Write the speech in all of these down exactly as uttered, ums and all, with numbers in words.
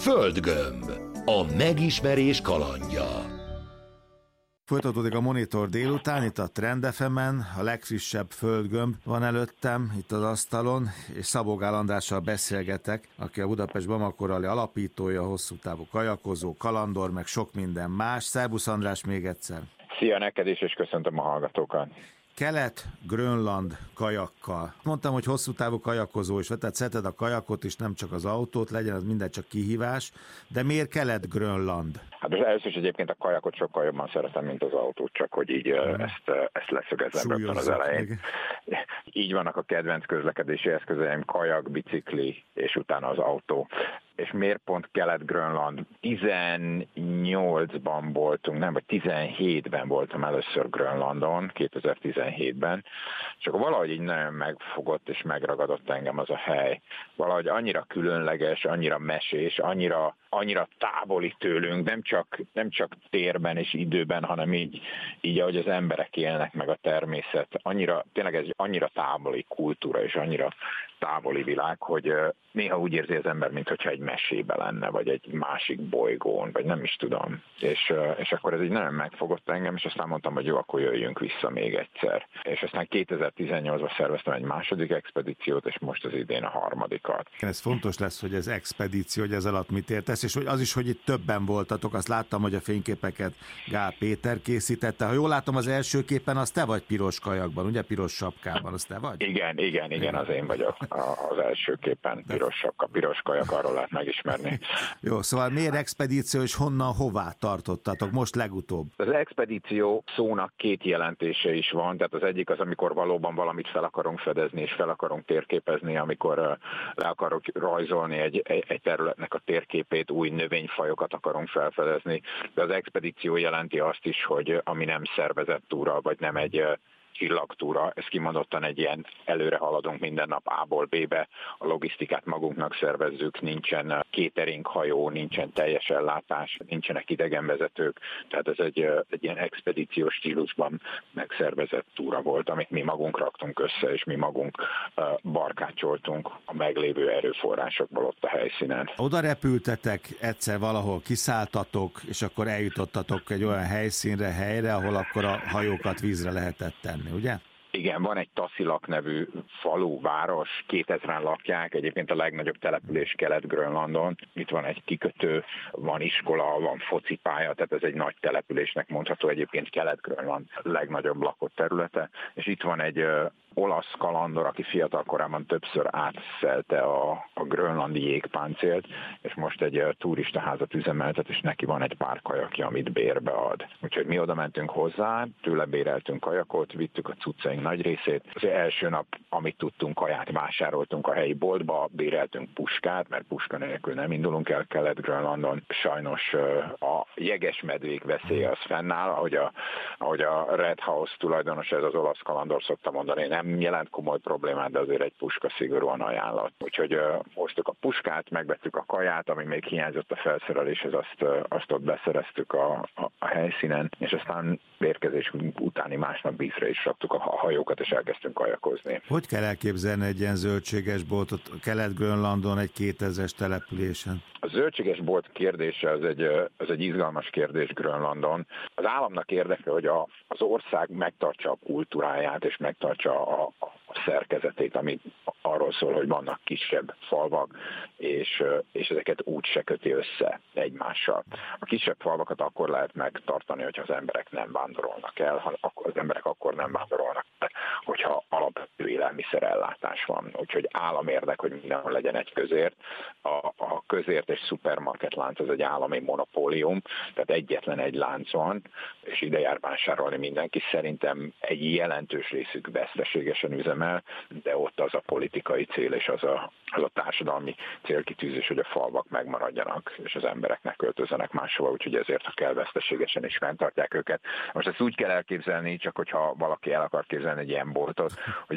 Földgömb. A megismerés kalandja. Folytatódik a Monitor délután, itt a Trend ef emen, a legfrissebb Földgömb van előttem, itt az asztalon, és Szabó Gál Andrással beszélgetek, aki a Budapest Bamako Rally alapítója, hosszú távú kajakozó, kalandor, meg sok minden más. Szerbusz András még egyszer! Szia neked is, és köszöntöm a hallgatókat! Kelet-Grönland kajakkal. Mondtam, hogy hosszú távú kajakozó is, tehát szereted a kajakot is, nem csak az autót, legyen az minden csak kihívás, de miért Kelet-Grönland? Hát az először is egyébként a kajakot sokkal jobban szeretem, mint az autót, csak hogy így hmm. ezt, ezt leszögezzem rögtön az elején. Még. Így vannak a kedvenc közlekedési eszközeim, kajak, bicikli, és utána az autó. És miért pont Kelet-Grönland? tizennyolcban voltunk, nem, vagy tizenhétben voltam először Grönlandon, kétezer-tizenhétben, csak valahogy így nagyon megfogott és megragadott engem az a hely. Valahogy annyira különleges, annyira mesés, annyira, annyira távoli tőlünk, nem csak, nem csak térben és időben, hanem így, így ahogy az emberek élnek, meg a természet. Annyira, tényleg ez annyira távoli kultúra és annyira távoli világ, hogy néha úgy érzi az ember, mintha egy mesébe lenne, vagy egy másik bolygón, vagy nem is tudom. És, és akkor ez így nagyon megfogott engem, és aztán mondtam, hogy jó, akkor jöjjünk vissza még egyszer. És aztán kétezer-tizennyolcban szerveztem egy második expedíciót, és most az idén a harmadikat. Ez fontos lesz, hogy ez expedíció, hogy ez alatt mit értesz, és hogy az is, hogy itt többen voltatok, azt láttam, hogy a fényképeket Gál Péter készítette. Ha jól látom, az első képen az te vagy piros kajakban, ugye piros sapkában, az te vagy? Igen, igen, igen, az én vagyok az első képen. Piros sapka, piros kajak, arról lehet megismerni. Jó, szóval miért expedíció, és honnan, hová tartottatok most legutóbb? Az expedíció szónak két jelentése is van, tehát az egyik az, amikor valóban valamit fel akarunk fedezni, és fel akarunk térképezni, amikor le akarok rajzolni egy, egy területnek a térképét, új növényfajokat akarunk felfedezni, de az expedíció jelenti azt is, hogy ami nem szervezett túra, vagy nem egy csillagtúra, ez kimondottan egy ilyen előre haladunk minden nap A-ból B-be, a logisztikát magunknak szervezzük, nincsen catering hajó, nincsen teljes ellátás, nincsenek idegenvezetők, tehát ez egy, egy ilyen expedíciós stílusban megszervezett túra volt, amit mi magunk raktunk össze, és mi magunk barkácsoltunk a meglévő erőforrásokból ott a helyszínen. Oda repültetek, egyszer valahol kiszálltatok, és akkor eljutottatok egy olyan helyszínre, helyre, ahol akkor a hajókat vízre lehetett tenni, ugye? Igen, van egy Tasiilaq nevű falu, város, kétezren lakják, egyébként a legnagyobb település Kelet-Grönlandon. Itt van egy kikötő, van iskola, van focipálya, tehát ez egy nagy településnek mondható, egyébként Kelet-Grönland legnagyobb lakott területe, és itt van egy ö, olasz kalandor, aki fiatal korában többször átszelte a, a grönlandi jégpáncélt, és most egy uh, turistaházat üzemeltet, és neki van egy pár kajakja, amit bérbe ad. Úgyhogy mi oda mentünk hozzá, tőle béreltünk kajakot, vittük a cuccaink nagy részét. Az első nap, amit tudtunk, kaját vásároltunk a helyi boltba, béreltünk puskát, mert puska nélkül nem indulunk el Kelet-Grönlandon. Sajnos uh, a jegesmedvék veszélye az fennáll, ahogy a, ahogy a Red House tulajdonos, ez az olasz kalandor szokta mondani, nem jelent komoly problémát, de azért egy puska szigorúan ajánlat. Úgyhogy uh, hoztuk a puskát, megvettük a kaját, ami még hiányzott a felszereléshez, azt, uh, azt ott beszereztük a, a, a helyszínen, és aztán érkezés utáni másnap vízre is raktuk a hajókat, és elkezdtünk kajakozni. Hogy kell elképzelni egy ilyen zöldséges boltot Kelet-Grönlandon, egy kétezres településen? A zöldséges bolt kérdése az egy, az egy izgalmas kérdés Grönlandon. Az államnak érdeke, hogy a, az ország megtartsa a kultúráját, és megtartsa a, a szerkezetét, ami arról szól, hogy vannak kisebb falvak, és, és ezeket úgy se köti össze egymással. A kisebb falvakat akkor lehet megtartani, hogyha az emberek nem vándorolnak el, hanem akkor az emberek akkor nem vándorolnak el, hogyha alapvető élelmiszerellátás van. Úgyhogy államérdek, hogy mindenhol legyen egy közért. A, a közért és szupermarket lánc az egy állami monopólium, tehát egyetlen egy lánc van, és ide jár vásárolni mindenki. Szerintem egy jelentős részük veszteségesen üzemel, de ott az a politikai cél és az a, az a társadalmi célkitűzés, hogy a falvak megmaradjanak, és az emberek ne költözzenek máshova, úgyhogy ezért, ha kell, veszteségesen is fenntartják őket. Most ezt úgy kell elképzelni, csak hogyha valaki el akar képzelni egy ilyen boltot, hogy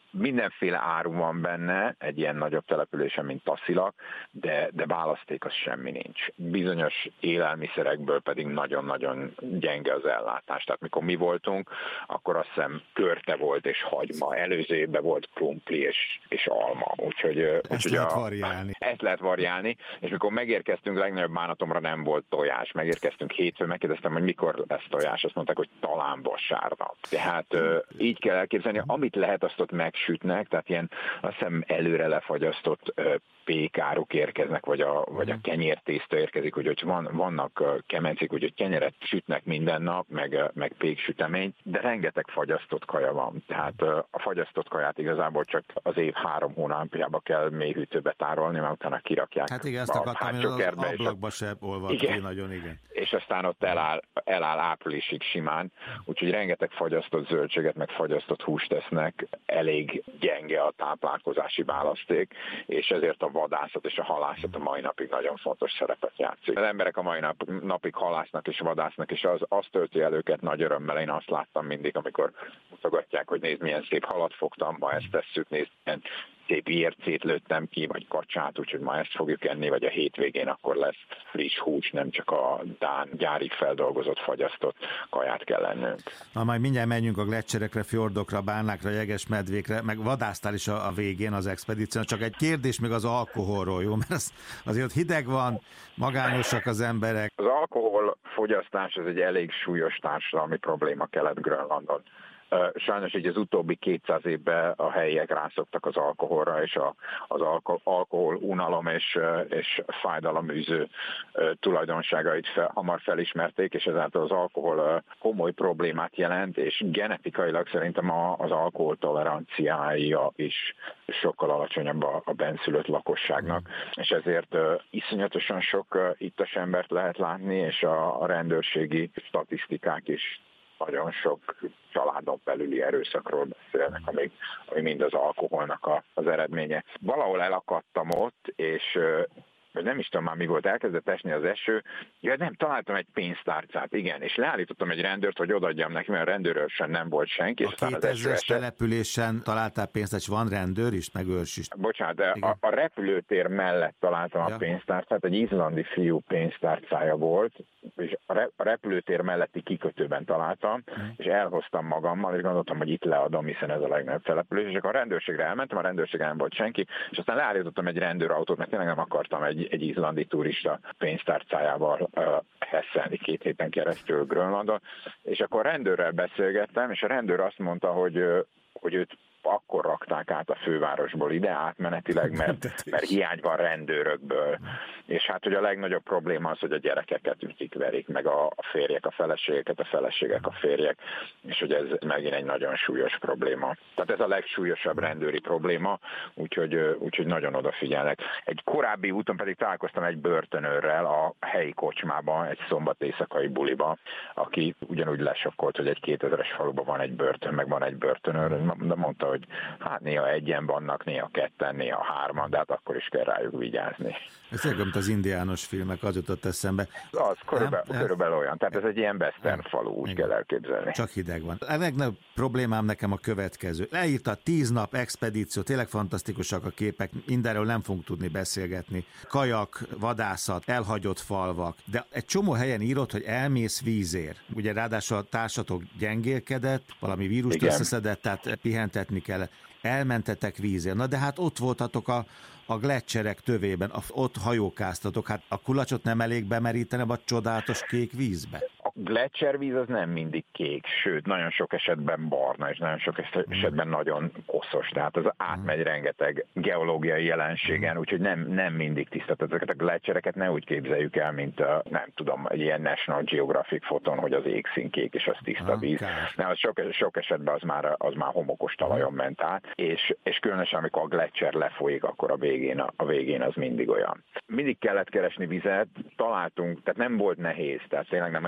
mindenféle áru van benne egy ilyen nagyobb településen, mint Tasszilag, de, de választék az semmi nincs. Bizonyos élelmiszerekből pedig nagyon-nagyon gyenge az ellátás. Tehát mikor mi voltunk, akkor azt hiszem körte volt és hagyma. Előző évben volt krumpli és, és alma. Úgyhogy, ezt úgyhogy lehet a, variálni. Ezt lehet variálni, és mikor megérkeztünk, legnagyobb bánatomra nem volt tojás. Megérkeztünk hétfőn, megkérdeztem, hogy mikor lesz tojás. Azt mondták, hogy talán vasárnap. Tehát így kell elképzelni, amit lehet, azt ott megsütnek, tehát ilyen azt hiszem előre lefagyasztott pékáruk érkeznek, vagy a, vagy a kenyértészta érkezik, úgyhogy van, vannak kemencik, úgyhogy kenyeret sütnek minden nap, meg, meg péksütemény, de rengeteg fagyasztott kaja van. Tehát a fagyasztott kaját igazából csak az év három hónapjába kell mélyhűtőbe tárolni, mert utána kirakják. Hát igen, ezt akartam, hogy az ablakba se olvad ki, nagyon igen. És aztán ott eláll, eláll áprilisig simán, úgyhogy rengeteg fagyasztott zöldséget, meg fagyasztott húst tesznek, elég gyenge a táplálkozási választék, és ezért a vadászat és a halászat a mai napig nagyon fontos szerepet játszik. Az emberek a mai nap, napig halásznak és vadásznak, és az, az tölti el őket nagy örömmel. Én azt láttam mindig, amikor mutogatják, hogy nézd, milyen szép halat fogtam, ma ezt tesszük, nézd, milyen szép ércét lőttem ki, vagy kacsát, úgyhogy ma ezt fogjuk enni, vagy a hétvégén akkor lesz friss hús, nem csak a dán gyárig feldolgozott, fagyasztott kaját kell lennünk. Na, majd mindjárt menjünk a gleccserekre, fjordokra, bárnákra, jegesmedvékre, meg vadásztál is a, a végén az expedíción. Csak egy kérdés még az alkoholról, jó? Mert az, azért ott hideg van, magányosak az emberek. Az alkoholfogyasztás az egy elég súlyos társadalmi probléma Kelet-Grönlandon. Sajnos így az utóbbi kétszáz évben a helyiek rászoktak az alkoholra, és a, az alko, alkohol unalom és, és fájdaloműző tulajdonságait fel, hamar felismerték, és ezáltal az alkohol komoly problémát jelent, és genetikailag szerintem a, az alkohol toleranciája is sokkal alacsonyabb a, a benszülött lakosságnak, és ezért iszonyatosan sok ittas embert lehet látni, és a, a rendőrségi statisztikák is nagyon sok családon belüli erőszakról beszélnek, ami, ami mind az alkoholnak a, az eredménye. Valahol elakadtam ott, és vagy nem is tudom már mi volt, elkezdett esni az eső, ja nem, találtam egy pénztárcát, igen, és leállítottam egy rendőrt, hogy odaadjam neki, mert a rendőről sem nem volt senki. A kétezres településen találtál pénztárcát, van rendőr is, meg őrs is. Bocsánat, de a, a repülőtér mellett találtam ja. a pénztárcát, egy izlandi fiú pénztárcája volt, és a, re, a repülőtér melletti kikötőben találtam, mm. és elhoztam magammal, és gondoltam, hogy itt leadom, hiszen ez a legnagyobb település, és akkor a rendőrségre elmentem, a rendőrségre nem volt senki, és aztán leállítottam egy rendőrautót, mert tényleg nem akartam egy egy izlandi turista pénztárcájával uh, hesszelni két héten keresztül Grönlandon, és akkor a rendőrrel beszélgettem, és a rendőr azt mondta, hogy, uh, hogy őt akkor rakták át a fővárosból ide átmenetileg, mert, mert hiány van rendőrökből. És hát, hogy a legnagyobb probléma az, hogy a gyerekeket ütik, verik, meg a, a férjek, a feleségeket, a feleségek, a férjek, és hogy ez megint egy nagyon súlyos probléma. Tehát ez a legsúlyosabb rendőri probléma, úgyhogy, úgyhogy nagyon odafigyelnek. Egy korábbi úton pedig találkoztam egy börtönőrrel a helyi kocsmában, egy szombat éjszakai buliba, aki ugyanúgy lesokkolt, hogy egy kétezres faluban van egy börtön, meg van egy börtönőr, de mondta, hogy hát néha egyen vannak, néha ketten, néha hárman, de hát akkor is kell rájuk vigyázni. Ez olyan, mint az indiános filmek, az jutott eszembe. Az körülbelül, körülbelül olyan, tehát ez egy ilyen western falu, úgy igen. kell elképzelni. Csak hideg van. A legnagyobb problémám nekem a következő. Leírta tíz nap expedíció, tényleg fantasztikusak a képek, mindenről nem fogunk tudni beszélgetni. Kajak, vadászat, elhagyott falvak, de egy csomó helyen írott, hogy elmész vízért. Ugye ráadásul a társatok gyengélkedett, valami vírust igen. összeszedett, tehát pihentetni kell. Elmentetek vízért. Na de hát ott voltatok a, a gleccserek tövében, a, ott hajókáztatok. Hát a kulacsot nem elég bemeríteni a csodálatos kék vízbe? A gleccservíz az nem mindig kék, sőt, nagyon sok esetben barna, és nagyon sok esetben mm. nagyon koszos. Tehát az átmegy mm. rengeteg geológiai jelenségen, mm. úgyhogy nem, nem mindig tiszta. Ezeket a gleccsereket ne úgy képzeljük el, mint a, nem tudom, egy ilyen National Geographic foton, hogy az égszín kék, és az tiszta ah, víz. Ne, az sok, sok esetben az már, az már homokos talajon mm. ment át, és, és különösen, amikor a gleccser lefolyik, akkor a végén, a, a végén az mindig olyan. Mindig kellett keresni vizet, találtunk, tehát nem volt nehéz, tehát tényleg nem olyan, mint hogy a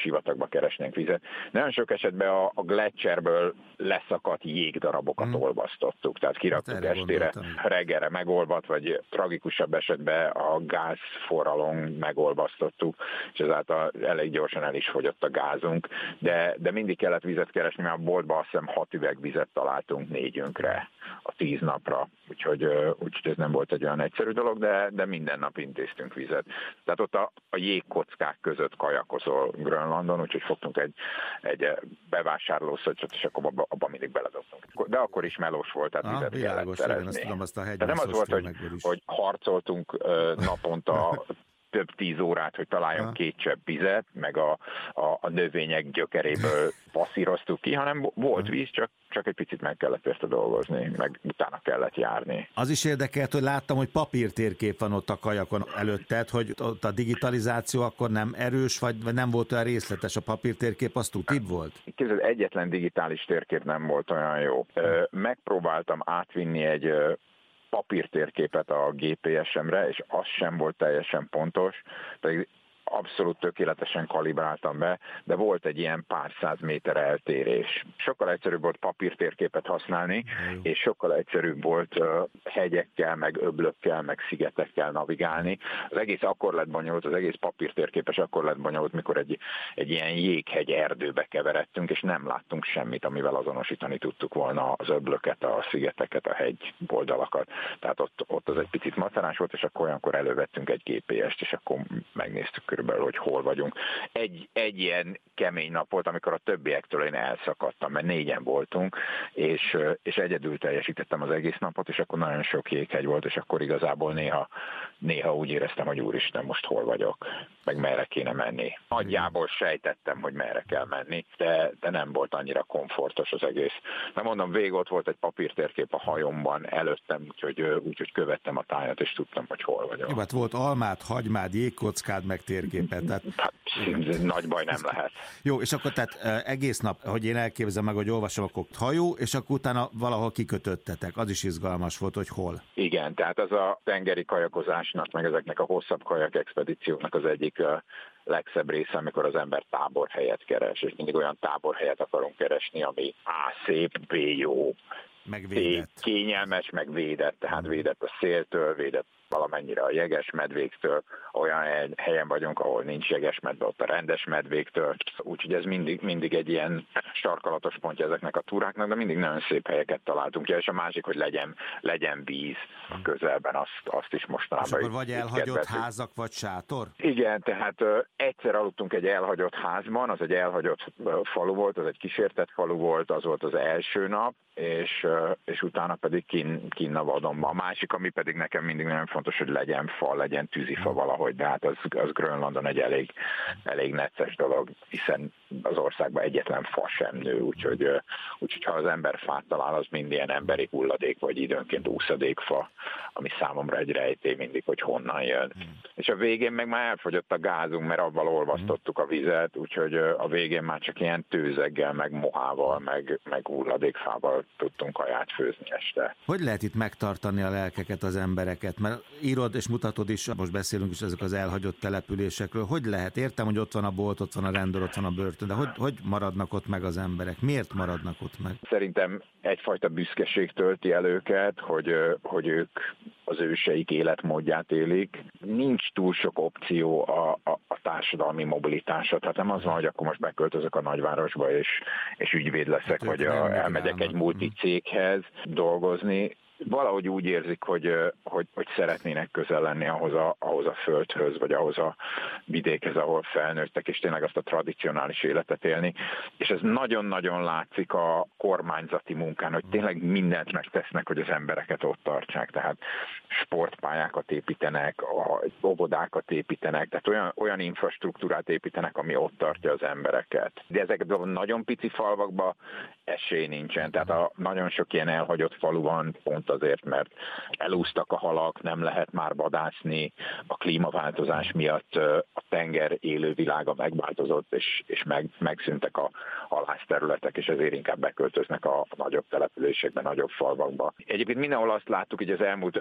sivatagba keresnénk vizet. Nagyon sok esetben a, a gletszerből leszakadt jégdarabokat hmm. olvasztottuk, tehát kiraktuk hát estére, reggelre megolvadt, vagy tragikusabb esetben a gázforralon megolvasztottuk, és ezáltal elég gyorsan el is fogyott a gázunk, de, de mindig kellett vizet keresni, mert a boltban azt hiszem hat üveg vizet találtunk négyünkre a tíz napra, úgyhogy, úgyhogy ez nem volt egy olyan egyszerű dolog, de, de minden nap intéztünk vizet. Tehát ott a, a jégkockák között kajakozol Grönlandon, úgyhogy fogtunk egy, egy bevásárlószöcsöt, és akkor abban abba mindig beledobtunk. De akkor is melós volt, tehát ah, vizet kellett szerezni. Tudom, azt a nem az volt, hogy, hogy harcoltunk naponta több tíz órát, hogy találjunk ha. két csepp vizet, meg a, a, a növények gyökeréből passzíroztuk ki, hanem volt víz, csak, csak egy picit meg kellett ezt dolgozni, meg utána kellett járni. Az is érdekelt, hogy láttam, hogy papírtérkép van ott a kajakon előtted, hogy ott a digitalizáció akkor nem erős, vagy nem volt olyan részletes, a papírtérkép az tutibb volt? Képzeld, egyetlen digitális térkép nem volt olyan jó. Megpróbáltam átvinni egy papírtérképet a gé pé es-emre, és az sem volt teljesen pontos, pedig abszolút tökéletesen kalibráltam be, de volt egy ilyen pár száz méter eltérés. Sokkal egyszerűbb volt papírtérképet használni, mm. és sokkal egyszerűbb volt uh, hegyekkel, meg öblökkel, meg szigetekkel navigálni. Az egész akkor lett bonyolult, az egész papírtérképes akkor lett bonyolult, mikor egy, egy ilyen jéghegy erdőbe keveredtünk, és nem láttunk semmit, amivel azonosítani tudtuk volna az öblöket, a szigeteket, a hegy oldalakat. Tehát ott, ott az egy picit macerás volt, és akkor olyankor elővettünk egy gé pé est, és akkor megnéztük körülbelül, hogy hol vagyunk. Egy, egy ilyen kemény nap volt, amikor a többiektől én elszakadtam, mert négyen voltunk, és, és egyedül teljesítettem az egész napot, és akkor nagyon sok jéghegy volt, és akkor igazából néha, néha úgy éreztem, hogy úristen, most hol vagyok, meg merre kéne menni. Nagyjából sejtettem, hogy merre kell menni, de, de nem volt annyira komfortos az egész. Nem mondom, végig ott volt egy papírtérkép a hajomban előttem, úgyhogy, úgyhogy követtem a tájat, és tudtam, hogy hol vagyok. Jó, hát volt almád, hagymád, jégkockád, meg térképet. Tehát... Hát, nagy baj nem lehet. Jó, és akkor tehát egész nap, hogy én elképzelem meg, hogy olvasom, akkor hajó, és akkor utána valahol kikötöttetek. Az is izgalmas volt, hogy hol. Igen, tehát az a tengeri kajakozásnak, meg ezeknek a hosszabb kajak expedícióknak az egyik legszebb része, amikor az ember táborhelyet keres, és mindig olyan táborhelyet akarunk keresni, ami A szép, B jó, megvédett. C kényelmes, meg védett, tehát védett a széltől, védett valamennyire a jeges medvéktől, olyan helyen vagyunk, ahol nincs jeges medve, ott a rendes medvéktől, úgyhogy ez mindig, mindig egy ilyen sarkalatos pontja ezeknek a túráknak, de mindig nagyon szép helyeket találtunk. Ja, és a másik, hogy legyen, legyen víz a közelben, azt, azt is mostanában. És akkor vagy elhagyott kedvezünk. Házak, vagy sátor? Igen, tehát uh, egyszer aludtunk egy elhagyott házban, az egy elhagyott falu volt, az egy kísértett falu volt, az volt az első nap, és, uh, és utána pedig kin, kin a vadonban. A másik, ami pedig nekem mindig nagyon fontos, hogy legyen fa, legyen tűzifa valahogy, de hát az, az Grönlandon egy elég, elég necces dolog, hiszen az országban egyetlen fa sem nő, úgyhogy, úgyhogy ha az ember fát talál, az mind ilyen emberi hulladék, vagy időnként úszadékfa, ami számomra egy rejtély mindig, hogy honnan jön. Mm. És a végén meg már elfogyott a gázunk, mert avval olvasztottuk a vizet, úgyhogy a végén már csak ilyen tőzeggel, meg mohával, meg, meg hulladékfával tudtunk kaját főzni este. Hogy lehet itt megtartani a lelkeket, az embereket? Mert írod és mutatod is, most beszélünk is ezek az elhagyott településekről. Hogy lehet? Értem, hogy ott van a bolt, ott van a rendőr, ott van a börtön, de hogy, hogy maradnak ott meg az emberek? Miért maradnak ott meg? Szerintem egyfajta büszkeség tölti el őket, hogy, hogy ők az őseik életmódját élik. Nincs túl sok opció a, a, a társadalmi mobilitásra. Tehát nem az van, hogy akkor most beköltözök a nagyvárosba, és, és ügyvéd leszek, hát vagy a, elmegyek egy multicéghez dolgozni. Valahogy úgy érzik, hogy, hogy, hogy szeretnének közel lenni ahhoz a, ahhoz a földhöz, vagy ahhoz a vidékhez, ahol felnőttek, és tényleg azt a tradicionális életet élni. És ez nagyon-nagyon látszik a kormányzati munkán, hogy tényleg mindent megtesznek, hogy az embereket ott tartsák. Tehát sportpályákat építenek, óvodákat építenek, tehát olyan, olyan infrastruktúrát építenek, ami ott tartja az embereket. De ezekben a nagyon pici falvakban esély nincsen. Tehát a nagyon sok ilyen elhagyott falu van, pont azért, mert elúsztak a halak, nem lehet már vadászni, a klímaváltozás miatt a tenger élővilága megváltozott, és, és meg, megszűntek a halászterületek, és ezért inkább beköltöznek a nagyobb településekbe, nagyobb falvakba. Egyébként mindenhol azt láttuk, hogy az elmúlt öt évben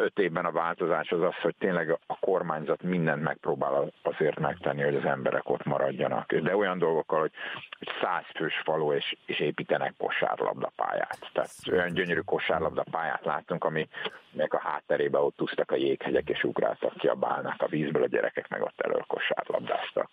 ebben a változás az az, hogy tényleg a kormányzat mindent megpróbál azért megtenni, hogy az emberek ott maradjanak. De olyan dolgokkal, hogy száz fős falu és, és építenek kosárlabdapályát. Tehát olyan gyönyörű kosárlabdapályát láttunk, aminek a hátterébe ott úsztak a jéghegyek, és ugráltak ki a bálnák a vízből, a gyerekek meg ott elől kosárlabdáztak.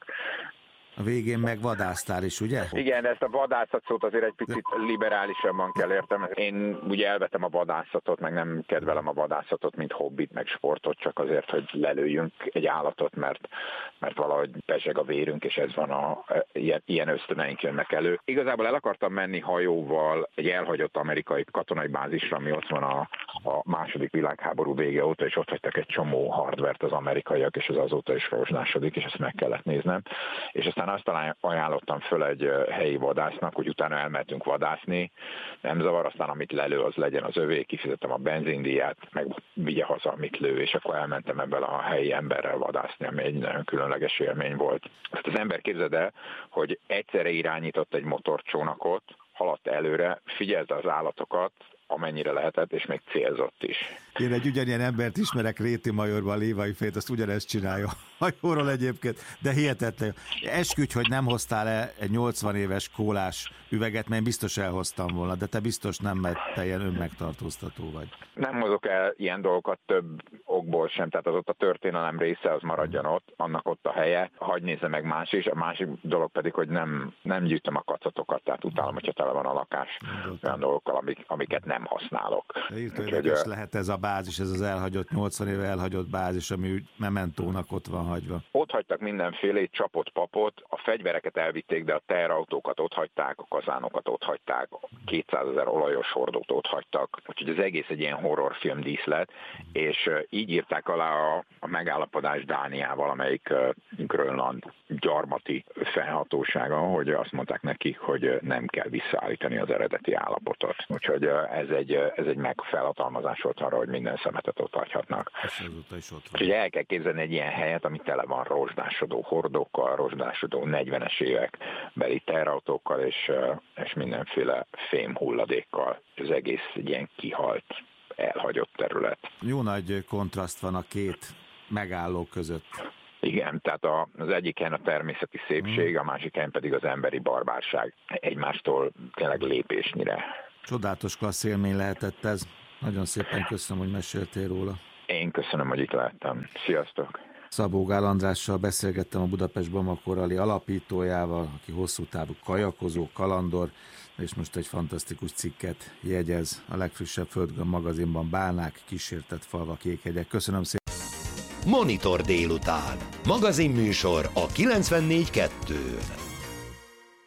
A végén meg vadásztál is, ugye? Igen, de ezt a vadászat szót azért egy picit liberálisabban kell értem. Én ugye elvetem a vadászatot, meg nem kedvelem a vadászatot, mint hobbit, meg sportot, csak azért, hogy lelőjünk egy állatot, mert, mert valahogy pezseg a vérünk, és ez van, a, ilyen, ilyen ösztöneink jönnek elő. Igazából el akartam menni hajóval egy elhagyott amerikai katonai bázisra, ami ott van a, a második világháború vége óta, és ott hagytak egy csomó hardvert az amerikaiak, és az azóta is rozsdásodik, és ezt meg kellett néznem. És aztán azt ajánlottam föl egy helyi vadásznak, hogy utána elmentünk vadászni, nem zavar, aztán amit lelő, az legyen az övé, kifizettem a benzindíját, meg vigye haza, amit lő, és akkor elmentem ebből a helyi emberrel vadászni, ami egy nagyon különleges élmény volt. Ezt az ember képzeld el, hogy egyszerre irányított egy motorcsónakot, haladt előre, figyelte az állatokat, amennyire lehetett, és még célzott is. Én egy ugyanilyen embert ismerek Réti Majorban, Lévai Fejt, azt ugyanezt csinálja hajóról egyébként, de hihetetlen. Esküdj, hogy nem hoztál el egy nyolcvan éves kólás üveget, mert én biztos elhoztam volna, de te biztos nem, mert te ilyen önmegtartóztató vagy. Nem hozok el ilyen dolgokat több okból sem, tehát az ott a történelem része, az maradjon ott, annak ott a helye, hagyj nézze meg más is, a másik dolog pedig, hogy nem, nem gyűjtöm a kacatokat, tehát utálom, hogyha tele van a lakás olyan dolgokkal, amik, amiket nem használok. De írtó érdekes lehet ez a bázis, ez az elhagyott, nyolcvan éve elhagyott bázis, ami úgy mementónak ott van hagyva. Ott hagytak mindenfélét, csapott papot, a fegyvereket elvitték, de a teherautókat ott hagyták, a kazánokat ott hagyták, kétszázezer olajos hordót ott hagytak, úgyhogy az egész egy ilyen horrorfilm díszlet, és így írták alá a, a megállapodás Dániával, amelyik uh, Grönland gyarmati fennhatósága, hogy azt mondták nekik, hogy nem kell visszaállítani az eredeti állapotot. Úgyhogy uh, ez egy, uh, ez egy megfelhatalmazás volt arra, hogy minden szemetet ott hagyhatnak. Úgyhogy el kell képzelni egy ilyen helyet, ami tele van rozsdásodó hordókkal, rozsdásodó negyvenes évek beli teherautókkal, és, és mindenféle fém hulladékkal. Az egész egy ilyen kihalt, elhagyott terület. Jó nagy kontraszt van a két megálló között. Igen, tehát a, az egyik helyen a természeti szépség, a másik helyen pedig az emberi barbárság. Egymástól tényleg lépésnyire. Csodálatos klassz élmény lehetett ez. Nagyon szépen köszönöm, hogy meséltél róla. Én köszönöm, hogy itt lehettem. Sziasztok! Szabó Gál Andrással beszélgettem, a Budapest Bamako Rally alapítójával, aki hosszú távú kajakozó, kalandor, és most egy fantasztikus cikket jegyez a legfrissebb Földgömb magazinban. Bálnák, kísértett falvak, jéghegyek. Köszönöm szépen! Monitor délután. Magazinműsor a kilencvennégy kettőn.